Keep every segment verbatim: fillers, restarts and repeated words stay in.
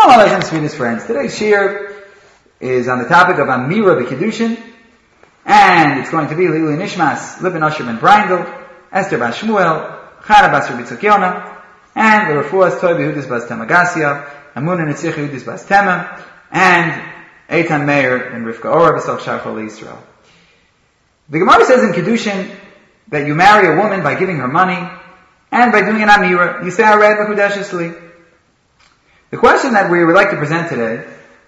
Shalom Aleichem, sweetest friends. Today's shir is on the topic of Amira B'Kiddushin, and it's going to be Lili Nishmas, Libin Asher ben Brindel, Esther Bas Shmuel, Chana Bas Rabbi Tzuk Yona, and the Refuas Toy Behudis Bas Tamagasya, Amun and Etzich Behudis Bas Tema, and Eitan Meir and Rivka Ora B'Sach Shar Chol Yisrael. The Gemara says in Kiddushin that you marry a woman by giving her money, and by doing an Amira. You say, I read Mekudeshesli. The question that we would like to present today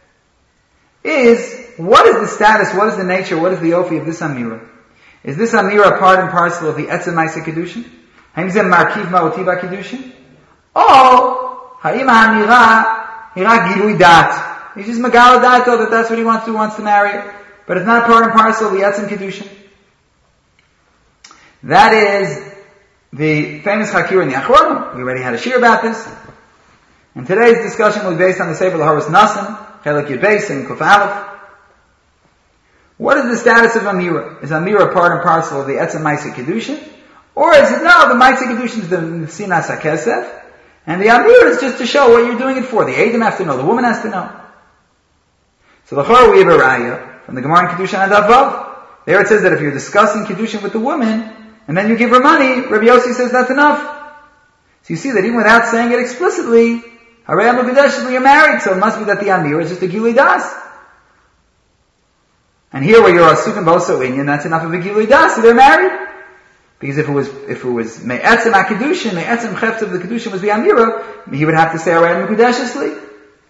is, what is the status, what is the nature, what is the ofi of this Amira? Is this Amira part and parcel of the Etzem Ma'aseh Kiddushin? Haim zeh markiv ma'oti ba'kiddushin? Or, haim ha'amira hira gilui dat? He's just megala dato that that's what he wants to do, wants to marry her. But it's not part and parcel of the Etzem Kiddushin. That is the famous Chakir in the Achronim. We already had a shir about this. And today's discussion will be based on the Sefer Laharos Nasan, Chelik Yud Beis, and Kuf Aleph. What is the status of Amira? Is Amira part and parcel of the Etzem Ma'aseh Kiddushin? Or is it, no, the Ma'aseh Kiddushin is the Sinas HaKesef, and the Amira is just to show what you're doing it for. The Eidim have to know, the woman has to know. So the Chor we have a raya from the Gemara in Kiddushin and Avav. There it says that if you're discussing Kiddushin with the woman, and then you give her money, Rabbi Yossi says that's enough. So you see that even without saying it explicitly, Harei Mekudeshesli, you're married, so it must be that the Amira is just a Gilui Das. And here where you're Asukim Boso Inyan, that's enough of a Gilui Das, so they're married. Because if it was, if it was Me'etzem HaKiddushin, Me'etzem Chefetz of the Kiddushin was the Amira, he would have to say Harei Mekudeshesli.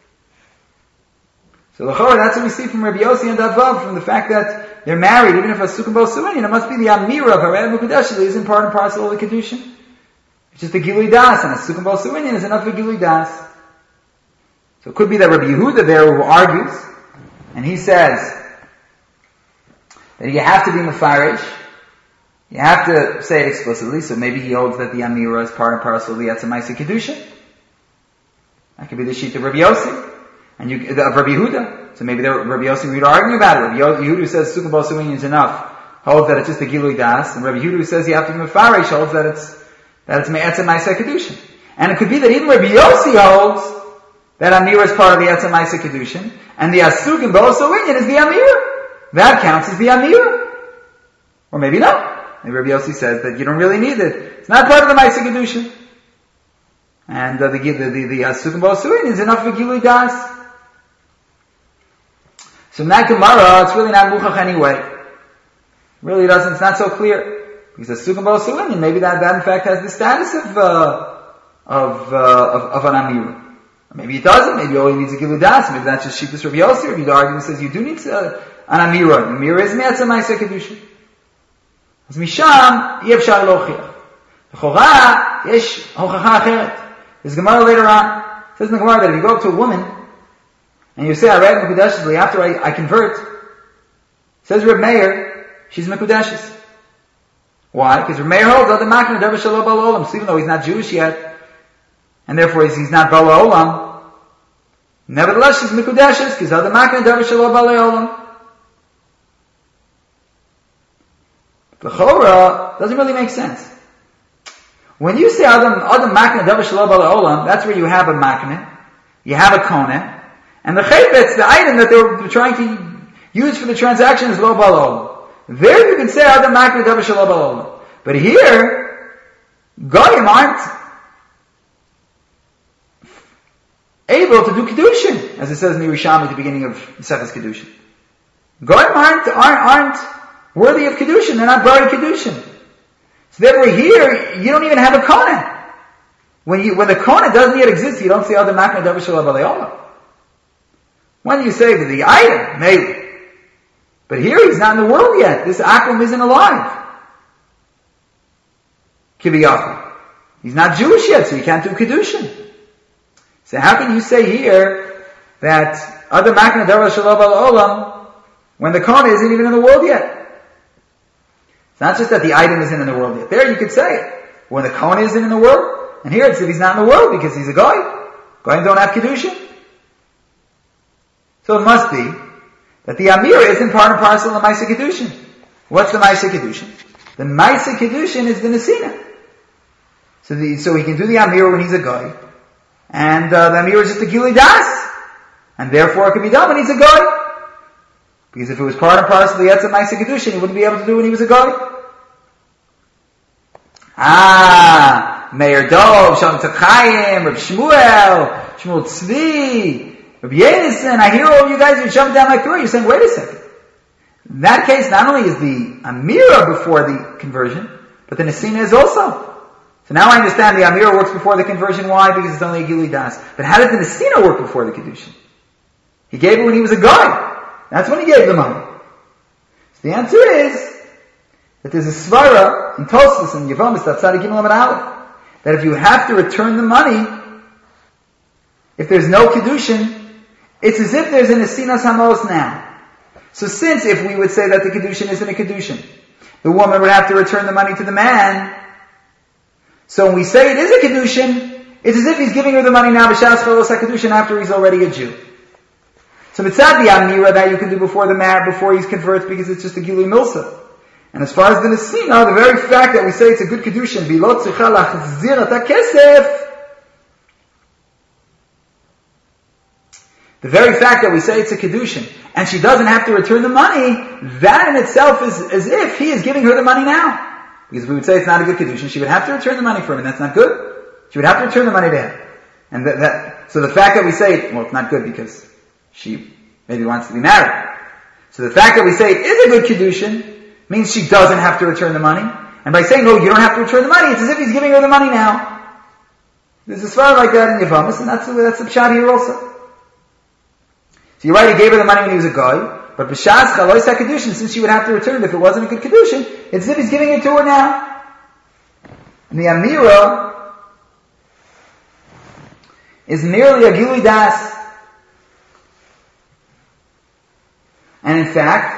So l'chorah, that's what we see from Rabbi Yossi and Avav, from the fact that they're married, even if Asukim Boso Inyan, it must be the Amira of Harei Mekudeshesli isn't part and parcel of the Kiddushin. It's just a Gilui Das, and Asukim Boso Inyan is enough of a Gilui Das. So it could be that Rabbi Yehuda there who argues, and he says that you have to be mefarish, you have to say it explicitly, so maybe he holds that the Amira is part and parcel of the Etzem Ma'aseh Kiddushin. That could be the sheet of Rabbi Yossi, and you, of Rabbi Yehuda. So maybe Rabbi Yossi would argue about it. Rabbi Yehuda says Sukkah Bo Su'inyan is enough, holds that it's just a Gilui Das, and Rabbi Yehuda says you have to be mefarish, holds that it's that it's Etzem Ma'aseh Kiddushin. And it could be that even Rabbi Yossi holds that Amira is part of the Etzem Ma'aseh Kiddushin, and the Asukim Boso Inyan is the Amira. That counts as the Amira. Or maybe not. Maybe Rabbi Yossi says that you don't really need it. It's not part of the Ma'aseh Kiddushin. And uh, the, the, the, the Asukim Boso Inyan is enough for Gilui Das. So in that Gemara, it's really not Muchach anyway. Really doesn't, it's not so clear. Because Asukim Boso Inyan, maybe that, that in fact has the status of, uh, of, uh, of, of an Amira. Maybe it doesn't. Maybe all he needs is a Gilui Das. Maybe that's just Shittus Rabbi Yossi. Rabbi Yehuda argument says you do need uh, an Amira. An Amira is Me'etzem Ma'aseh Kiddushin. As Misham, Yeh Efshar Lochiach. L'chora, Yesh Hochacha Acheret. There's Gemara later on. It says in the Gemara that if you go up to a woman, and you say, I read Mekudeshesli, after I, I convert, says Reb Meir, she's Mekudeshes. Why? Because Reb Meir holds, Adam Makna Davar Shelo Bal Olam. So even though he's not Jewish yet, and therefore he's not Bala Olam, nevertheless she's Mekudeshes, because Adam Makna Davar Shelo Bala Olam. The Chorah doesn't really make sense. When you say Adam Adam Makna Davar Shelo Bala Olam, that's where you have a Makna, you have a Koneh, and the Chayfetz, the item that they're trying to use for the transaction is Lo Bala Olam. There you can say Adam Makna Davar Shelo Bala Olam. But here, Goyim aren't able to do Kiddushin, as it says in the Yerushalmi at the beginning of Sefes Kiddushin. Goyim aren't, aren't, aren't worthy of Kiddushin, they're not Bari Kiddushin. So therefore here, you don't even have a Koneh. When you, when the Koneh doesn't yet exist, you don't say Adam Makna Davar Shelo Bala Olam. When you say that the item, maybe. But here he's not in the world yet. This Akum isn't alive. Kiviyachol. He's not Jewish yet, so he can't do Kiddushin. So how can you say here that Adam Makna Davar Shelo Bala Olam when the Koneh isn't even in the world yet? It's not just that the item isn't in the world yet. There you could say it. When the Koneh isn't in the world, and here it's that he's not in the world because he's a Goy. Goyim don't have Kiddushin. So it must be that the Amira isn't part and parcel of the Ma'aseh Kiddushin. What's the Ma'aseh Kiddushin? The Ma'aseh Kiddushin is the Nesina. So the, so he can do the Amira when he's a Goy. And uh, the Amir is just a Gilui Das. And therefore it can be done when he's a guy. Because if it was part and parcel of the Etzem Ma'aseh Kedushin, he wouldn't be able to do it when he was a guy. Ah, Meir Dov, Shalom Tzachayim, Reb Shmuel, Shmuel Tzvi, Reb Yedison, I hear all of you guys, you're jumping down my throat, you're saying, wait a second. In that case, not only is the Amira before the conversion, but the Nesina is also. So now I understand the Amira works before the conversion. Why? Because it's only a Gili Das. But how did the Nesina work before the Kedushin? He gave it when he was a guy. That's when he gave the money. So the answer is that there's a svara in Tosfos and Yevamis Tzadik Gimel Amud Aleph that if you have to return the money, if there's no Kedushin, it's as if there's an Esinas Hamos now. So since if we would say that the Kedushin isn't a Kedushin, the woman would have to return the money to the man. So when we say it is a Kedushin, it's as if he's giving her the money now, B'shas Cholos HaKedushin, after he's already a Jew. So mitzad the Amira that you can do before the marriage, before he's converts, because it's just a Gilui Milsa. And as far as the Nesina, the very fact that we say it's a good Kedushin, Bilot Tzicha Lachzir Et HaKesef, the very fact that we say it's a Kedushin, and she doesn't have to return the money, that in itself is as if he is giving her the money now. Because if we would say it's not a good Kedushin, she would have to return the money for him, and that's not good. She would have to return the money to him. And that, that so the fact that we say, well, it's not good because she maybe wants to be married. So the fact that we say it is a good Kedushin means she doesn't have to return the money. And by saying, no, you don't have to return the money, it's as if he's giving her the money now. There's a svara like that in Yevamis, and that's, that's the pshat here also. So you're right, he gave her the money when he was a guy, but b'shas chalois ha-kedushin, since she would have to return it if it wasn't a good kedushin, it's as if he's giving it to her now. And the Amira is merely a Gilui Das. And in fact,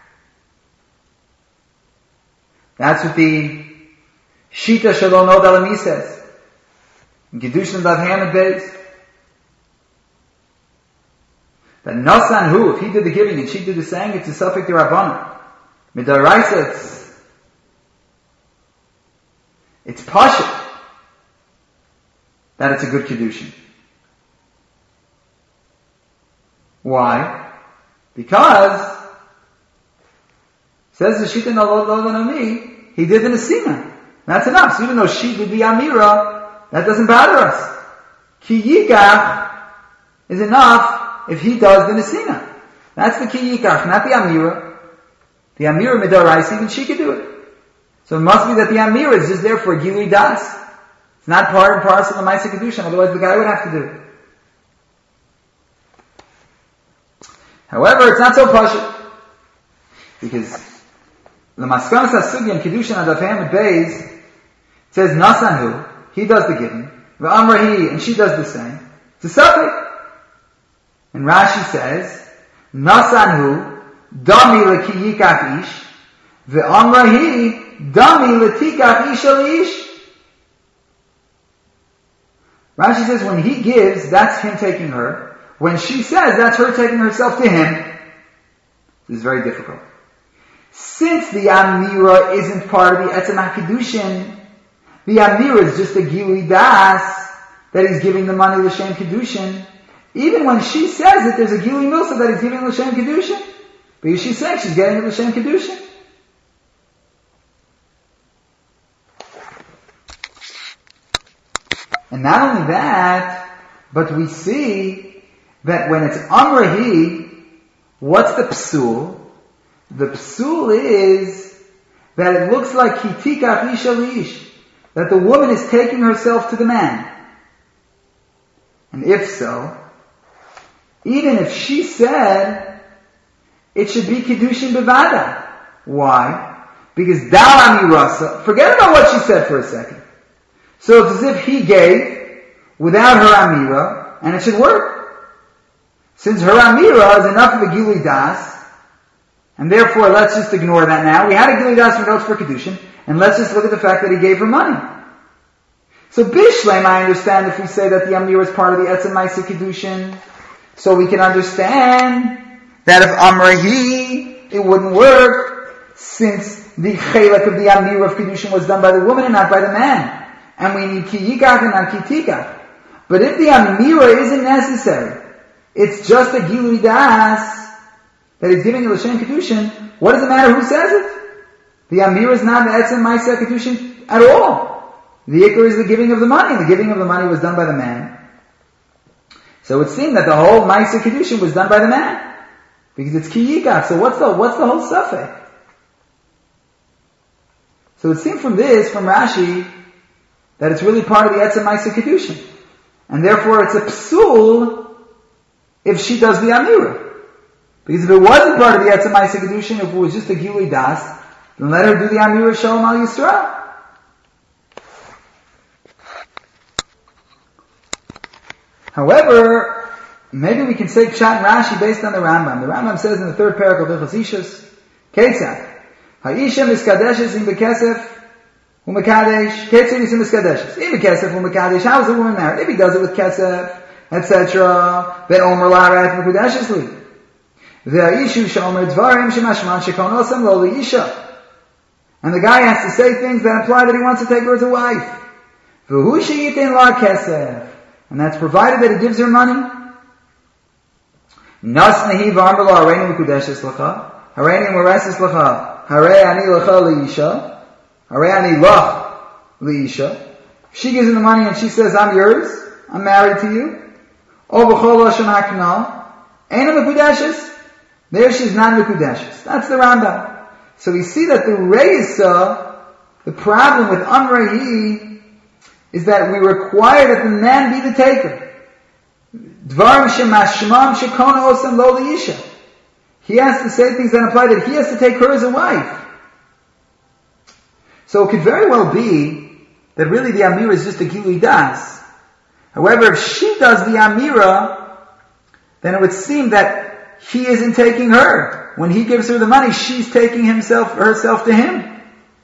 that's what the Shita Shalom Od Alami says. In Kedushin Dav Hamid Beis. That Nasan Hu, if he did the giving and she did the saying, it's a Safek D'Rabbanan. Midaraisa, it's, it's Pasha. That it's a good Kedushin. Why? Because, says the Shita Nalod, he did the Nesina. That's enough. So even though she did the Amira, that doesn't bother us. Ki Yikach is enough if he does the Nesina. That's the Ki Yikach, not the Amira. The Amira Midaraisa, even she could do it. So it must be that the Amira is just there for a Gilui Das. It's not part and parcel of the Ma'aseh Kedushin, otherwise the guy would have to do it. However, it's not so pashut. Because the Maskanas HaSugya in Kedushin Adaf Hamid Beis says Nasanhu, he does the giving, V'amrahi, and she does the same. It's a Safek. And Rashi says, Nasanhu, Dami Leki Yikach Ish, V'amrahi, Dami Letikach Ish Al Ish. Rashi says when he gives, that's him taking her. When she says, that's her taking herself to him. This is very difficult. Since the Amira isn't part of the Etzem HaKedushin, the Amira is just a Gilui Das, that he's giving the money L'Shem Kedushin. Even when she says that there's a Gilui Milsa that he's giving L'Shem Kedushin, because she's saying she's getting L'Shem Kedushin. And not only that, but we see that when it's Amrahi, what's the psul? The psul is that it looks like Kitikach Ish Al Ish, that the woman is taking herself to the man. And if so, even if she said, it should be Kedushin Bevada. Why? Because Dal Amirasa, forget about what she said for a second. So it's as if he gave without her Amira, and it should work. Since her Amira is enough of a Gilui Das, and therefore let's just ignore that now. We had a Gilui Das from notes for Kedushin, and let's just look at the fact that he gave her money. So Bishlem, I understand if we say that the Amira is part of the Etzem Ma'aseh Kedushin, so we can understand that if Amrahi, it wouldn't work, since the Chelek of the Amira of Kedushin was done by the woman and not by the man. And we need Ki Yikach and not Ki Tikach. But if the Amira isn't necessary, it's just a Gilui Das that he's giving a L'Shem Kedushin, what does it matter who says it? The Amir is not the Etzem Maaseh Kedushin at all. The Ikar is the giving of the money, and the giving of the money was done by the man. So it seemed that the whole Maaseh Kedushin was done by the man. Because it's Ki Yikach. So what's the, what's the whole suffix? So it seemed from this, from Rashi, that it's really part of the Etzem Maaseh Kedushin. And therefore it's a psul if she does the Amira. Because if it wasn't part of the Etzem Maaseh Kedushin, if it was just a Gilui Das, then let her do the Amira Shalom Al Yisrael. However, maybe we can say Pshat and Rashi based on the Rambam. The Rambam says in the third paragraph of Hilchos Ishus, Ketzah, Ha'isha miskadeshes im bekesef u'mekadesh, Ketzah is miskadeshes. Im bekesef u'mekadesh, how is a woman married? If he does it with kesef, et cetera, then Omer la'arat mekudeshes li. Ve'ishu she'omer dvarim shemashman shekon osam lo li'isha. And the guy has to say things that imply that he wants to take her as a wife. V'hu she'yitin la kesef. And that's provided that he gives her money. Nasnehi v'amr lo hareini mekudeshes l'cha. Hareini moreses l'cha. Harei ani l'cha li'isha. Harei ani lach li'isha. She gives him the money and she says, I'm yours. I'm married to you. O v'chol lashon haknal. Eina mekudeshes. There she's not mekudeshes. That's the Rambam. So we see that the reisa, the problem with amrehi, is that we require that the man be the taker. Dvarim shemashmam shekona osam lo li'isha. He has to say things that imply that he has to take her as a wife. So it could very well be that really the Amira is just a Gilui Das. However, if she does the Amira, then it would seem that he isn't taking her. When he gives her the money, she's taking himself, herself to him.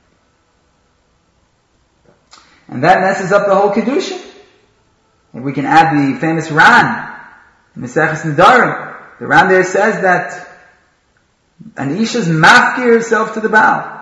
And that messes up the whole Kedusha. And we can add the famous Ran, Maseches Nedarim. The Ran there says that an Isha's mafkir herself to the Baal.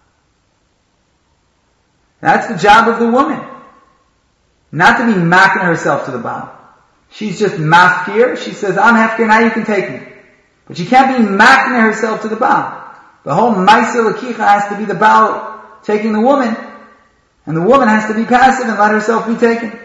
That's the job of the woman. Not to be making herself to the Baal. She's just mafkir. She says, I'm hefkir, now you can take me. But she can't be making herself to the Baal. The whole Maaseh L'kicha has to be the Baal taking the woman. And the woman has to be passive and let herself be taken.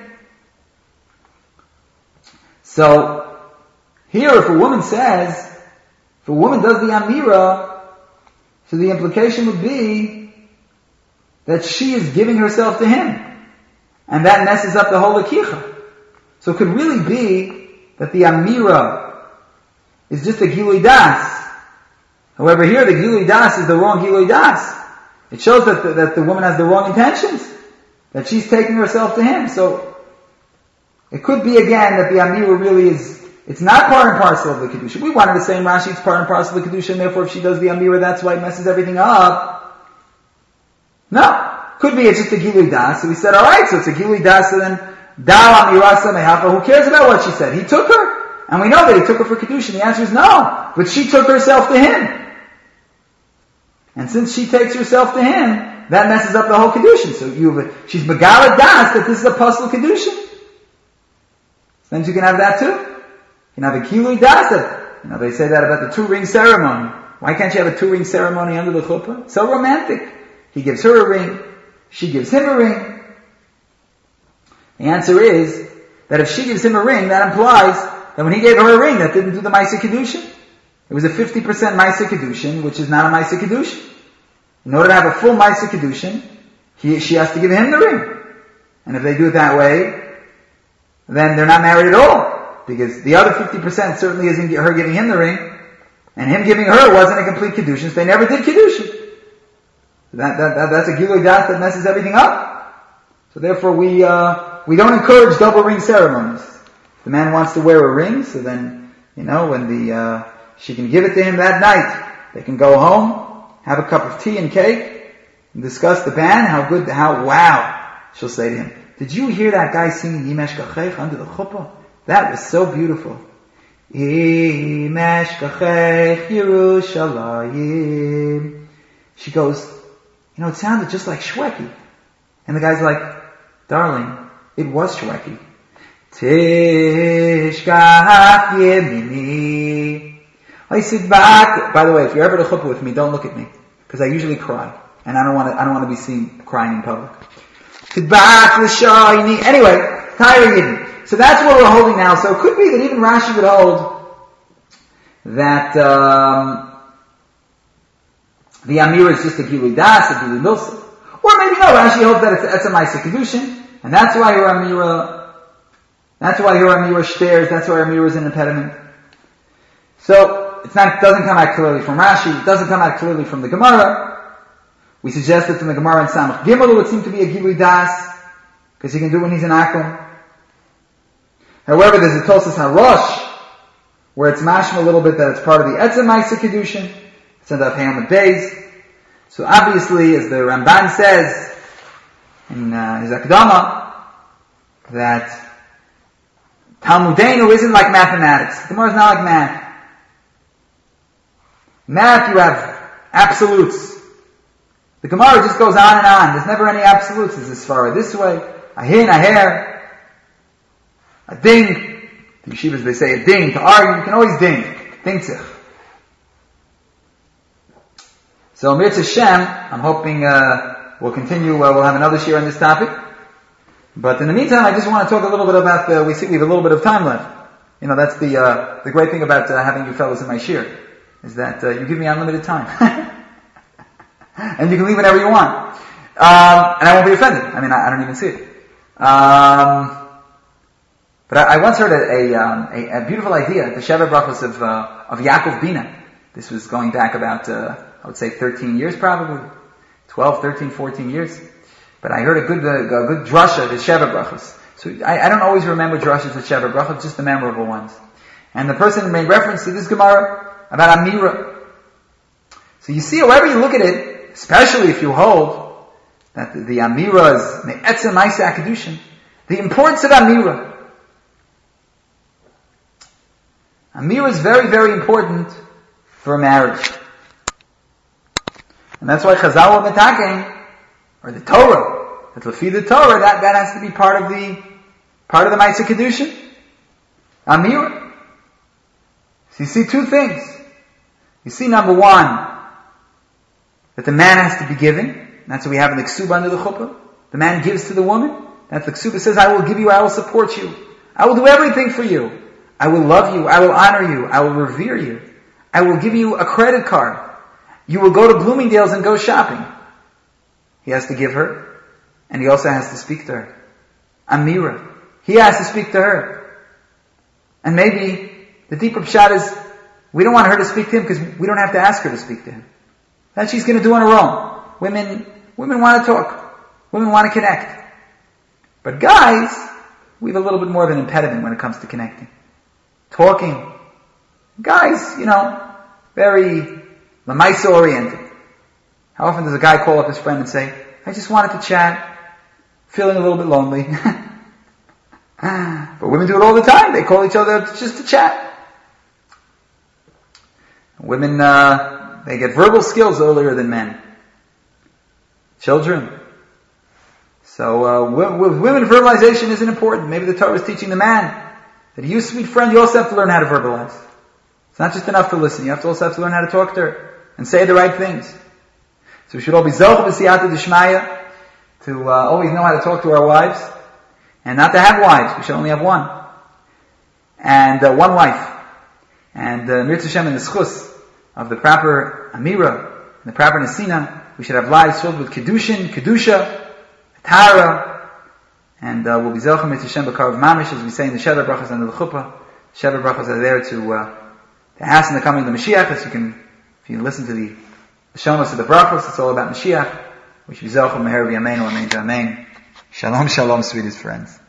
So, here if a woman says, if a woman does the Amira, so the implication would be that she is giving herself to him. And that messes up the whole L'kicha. So it could really be that the Amira is just a Gilui Das. However, here the Gilui Das is the wrong Gilui Das. It shows that the, that the woman has the wrong intentions. That she's taking herself to him. So, it could be again that the Amira really is, it's not part and parcel of the Kedusha. We wanted to say in Rashi it's part and parcel of the Kedusha, and therefore if she does the Amira, that's why it messes everything up. No. Could be it's just a Gilui Das. So we said, alright, so it's a Gilui Das, so then, Dal Amirasa Mehafa, who cares about what she said? He took her. And we know that he took her for Kedusha. The answer is no. But she took herself to him. And since she takes herself to him, that messes up the whole Kedusha. So you have a, she's Megala Das that this is a Pasal Kedusha. Then you can have that too. You can have a Gilui Das that, you know, they say that about the two-ring ceremony. Why can't you have a two-ring ceremony under the chuppah? So romantic. He gives her a ring. She gives him a ring. The answer is that if she gives him a ring, that implies that when he gave her a ring, that didn't do the Maaseh Kedushin. It was a fifty percent Maaseh Kedushin, which is not a Maaseh Kedushin. In order to have a full Maaseh Kedushin, he, she has to give him the ring. And if they do it that way, then they're not married at all. Because the other fifty percent certainly isn't her giving him the ring, and him giving her wasn't a complete Kedushin, so they never did Kedushin. So that, that, that, that's a Gilui Das that messes everything up. So therefore we, uh, we don't encourage double ring ceremonies. The man wants to wear a ring, so then, you know, when the, uh, she can give it to him that night. They can go home, have a cup of tea and cake, and discuss the band, how good, how wow, she'll say to him. Did you hear that guy singing Yimesh Kachech under the chuppah? That was so beautiful. Yimesh Kachech Yerushalayim. She goes, you know, it sounded just like Shweki. And the guy's like, darling, it was Shweki. Tishkach Yemini. I sit back. By the way, if you're ever at a chuppah with me, don't look at me, because I usually cry, and I don't want to. I don't want to be seen crying in public. Sit back, l'shayni. Anyway, Tyra Yidin. So that's what we're holding now. So it could be that even Rashi would hold that um, the Amira is just a Gilui Das, a Gilui Milsa. Or maybe no, Rashi holds that it's a Maisa Kedushin, and that's why her Amira, that's why her Amira stares, that's why her Amira is an impediment. So, it's not, it doesn't come out clearly from Rashi, it doesn't come out clearly from the Gemara. We suggested from the Gemara in Samach Gimel it would seem to be a Gilui Das, because he can do it when he's in Akum. However, there's a Tosas HaRosh, where it's mashma a little bit that it's part of the Etzem Maisa Kedushin. It's in the Payam Beis. So obviously, as the Ramban says in uh, his Akdama, that Talmudenu isn't like mathematics. The Gemara is not like math. Math, you have absolutes. The Gemara just goes on and on. There's never any absolutes. There's as far this way, a hin, a hair, a ding. The yeshivas, they say a ding. To argue, you can always ding. Ding tzich. So, Mirz Hashem, I'm hoping uh, we'll continue, uh, we'll have another shir on this topic. But in the meantime, I just want to talk a little bit about the, we see we have a little bit of time left. You know, that's the uh, the great thing about uh, having you fellows in my shir, is that uh, you give me unlimited time. And you can leave whenever you want. Um, and I won't be offended. I mean, I, I don't even see it. Um, but I, I once heard a, a, um, a, a beautiful idea, the Sheva Brachos of, uh, of Yaakov Bina. This was going back about, uh, I would say thirteen years probably. twelve, thirteen, fourteen years. But I heard a good, uh, a good drasha, the Sheva Brachos. So I, I don't always remember drashas with Sheva Brachos, just the memorable ones. And the person made reference to this Gemara about Amira. So you see, however you look at it, especially if you hold that the, the Amira is Me'etzem Maisa Kedushin, the importance of Amira. Amira is very, very important for marriage. And that's why Chazal were metaking, or the Torah, that Lefi the Torah, that, that has to be part of the, part of the Maisa Kedushin. Amira. So you see two things. You see, number one, that the man has to be giving. That's what we have in the Ksuba under the Chuppah. The man gives to the woman. That's the Ksuba says, I will give you, I will support you. I will do everything for you. I will love you. I will honor you. I will revere you. I will give you a credit card. You will go to Bloomingdale's and go shopping. He has to give her. And he also has to speak to her. Amira. He has to speak to her. And maybe the deeper pshat is, we don't want her to speak to him because we don't have to ask her to speak to him. That she's going to do on her own. Women, women want to talk. Women want to connect. But guys, we have a little bit more of an impediment when it comes to connecting. Talking. Guys, you know, very lamaisa oriented. How often does a guy call up his friend and say, I just wanted to chat, feeling a little bit lonely. But women do it all the time. They call each other just to chat. Women, uh, they get verbal skills earlier than men. Children. So, uh, with women, verbalization isn't important. Maybe the Torah is teaching the man that you, sweet friend, you also have to learn how to verbalize. It's not just enough to listen. You have to also have to learn how to talk to her and say the right things. So we should all be zocheh b'siyata d'shmaya to uh, always know how to talk to our wives and not to have wives. We should only have one. And uh, one wife. And uh, Mirz Hashem in the schus of the proper Amira, and the proper Nesina, we should have lives filled with Kedushin, Kedusha, Tara, and uh, we'll be Zelchem Mirz Hashem B'Karav Mamish, as we say in the Sheva Brachos under the Chuppah. Sheva Brachos are there to, uh, to hasten the coming of the Mashiach, as you can, if you listen to the Shonos of the Brachos, it's all about Mashiach. We should be Zelchem Meher V'Yameinu, Amen, Amen. Shalom, shalom, sweetest friends.